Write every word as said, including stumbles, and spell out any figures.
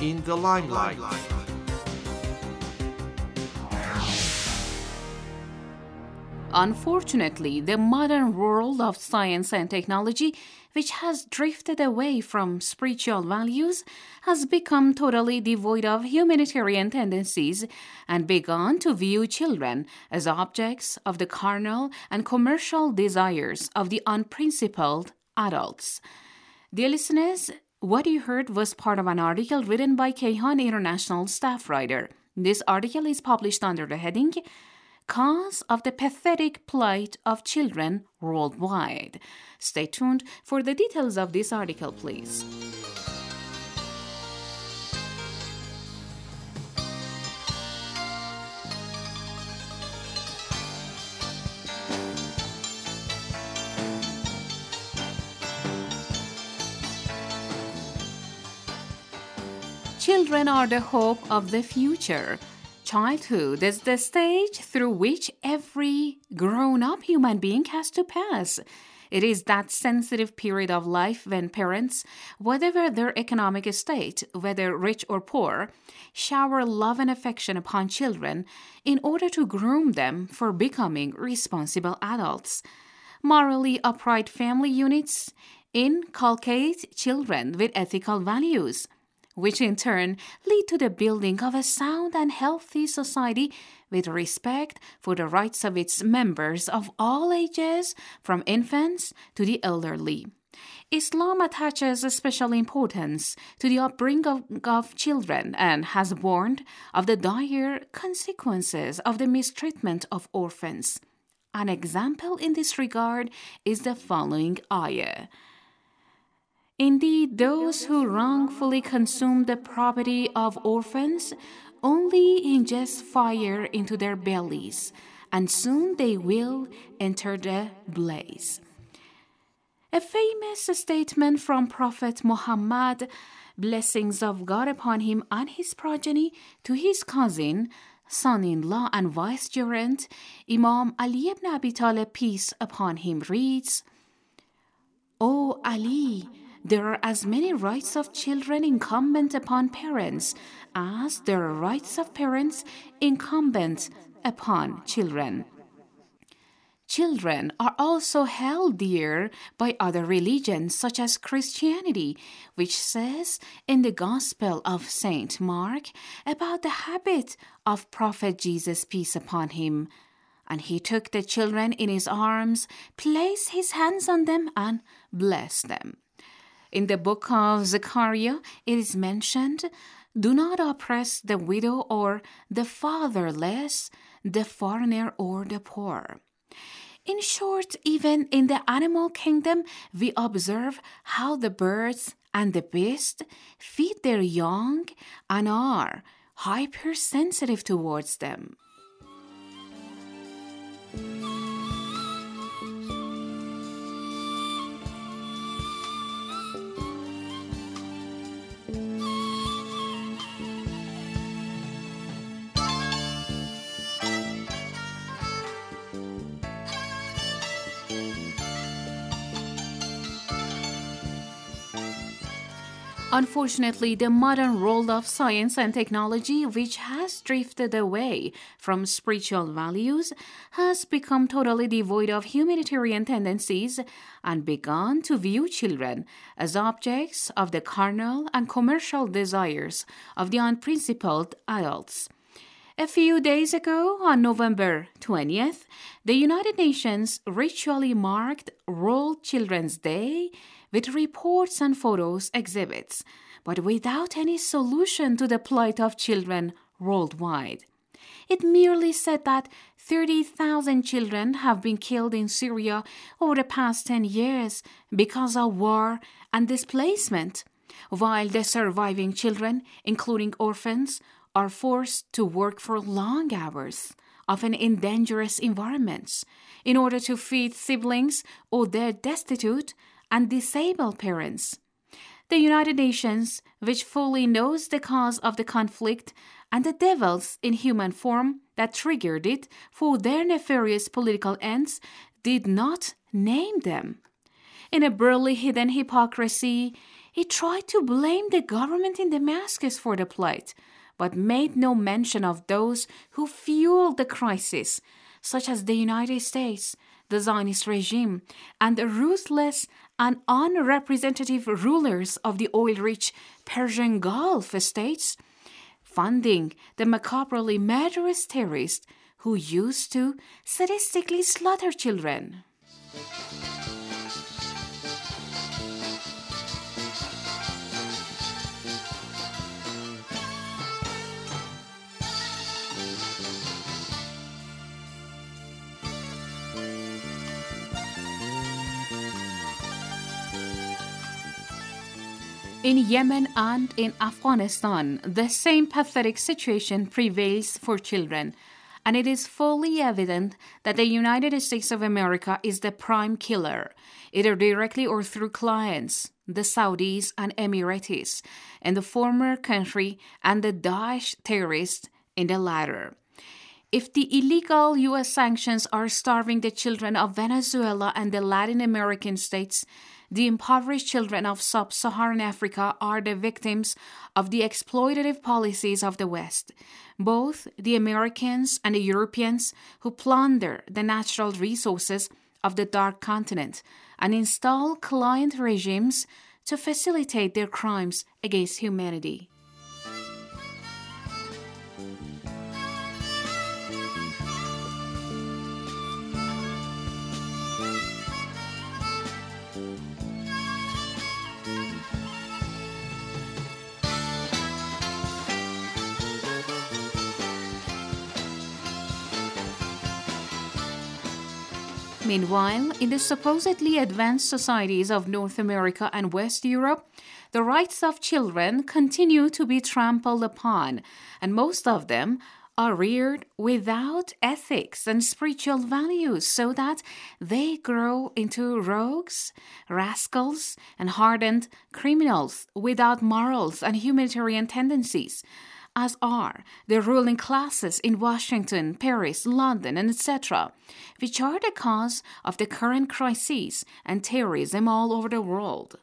in the limelight. Unfortunately, the modern world of science and technology, which has drifted away from spiritual values, has become totally devoid of humanitarian tendencies and begun to view children as objects of the carnal and commercial desires of the unprincipled adults. Dear listeners, what you heard was part of an article written by Kayhan International staff writer. This article is published under the heading Cause of the Pathetic Plight of Children Worldwide. Stay tuned for the details of this article, please. Children are the hope of the future. Childhood is the stage through which every grown-up human being has to pass. It is that sensitive period of life when parents, whatever their economic state, whether rich or poor, shower love and affection upon children in order to groom them for becoming responsible adults. Morally upright family units inculcate children with ethical values, which in turn lead to the building of a sound and healthy society with respect for the rights of its members of all ages, from infants to the elderly. Islam attaches a special importance to the upbringing of, of children and has warned of the dire consequences of the mistreatment of orphans. An example in this regard is the following ayah. Indeed, those who wrongfully consume the property of orphans only ingest fire into their bellies, and soon they will enter the blaze. A famous statement from Prophet Muhammad, blessings of God upon him and his progeny, to his cousin, son-in-law and vicegerent, Imam Ali ibn Abi Talib, peace upon him, reads, O Ali, there are as many rights of children incumbent upon parents as there are rights of parents incumbent upon children. Children are also held dear by other religions, such as Christianity, which says in the Gospel of Saint Mark about the habit of Prophet Jesus, peace upon him. And he took the children in his arms, placed his hands on them, and blessed them. In the book of Zechariah, it is mentioned, do not oppress the widow or the fatherless, the foreigner or the poor. In short, even in the animal kingdom, we observe how the birds and the beasts feed their young and are hypersensitive towards them. Unfortunately, the modern world of science and technology, which has drifted away from spiritual values, has become totally devoid of humanitarian tendencies and begun to view children as objects of the carnal and commercial desires of the unprincipled adults. A few days ago, on November twentieth, the United Nations ritually marked World Children's Day with reports and photos exhibits, but without any solution to the plight of children worldwide. It merely said that thirty thousand children have been killed in Syria over the past ten years because of war and displacement, while the surviving children, including orphans, are forced to work for long hours, often in dangerous environments, in order to feed siblings or their destitute and disabled parents. The United Nations, which fully knows the cause of the conflict and the devils in human form that triggered it for their nefarious political ends, did not name them. In a barely hidden hypocrisy, It tried to blame the government in Damascus for the plight, but made no mention of those who fueled the crisis, such as the United States, the Zionist regime, and the ruthless and unrepresentative rulers of the oil-rich Persian Gulf states, funding the macabrely murderous terrorists who used to sadistically slaughter children. In Yemen and in Afghanistan, the same pathetic situation prevails for children, and it is fully evident that the United States of America is the prime killer, either directly or through clients, the Saudis and Emiratis, in the former country, and the Daesh terrorists in the latter. If the illegal U S sanctions are starving the children of Venezuela and the Latin American states, the impoverished children of sub-Saharan Africa are the victims of the exploitative policies of the West, both the Americans and the Europeans who plunder the natural resources of the Dark Continent and install client regimes to facilitate their crimes against humanity. Meanwhile, in the supposedly advanced societies of North America and West Europe, the rights of children continue to be trampled upon, and most of them are reared without ethics and spiritual values, so that they grow into rogues, rascals, and hardened criminals without morals and humanitarian tendencies, as are the ruling classes in Washington, Paris, London, and et cetera, which are the cause of the current crises and terrorism all over the world.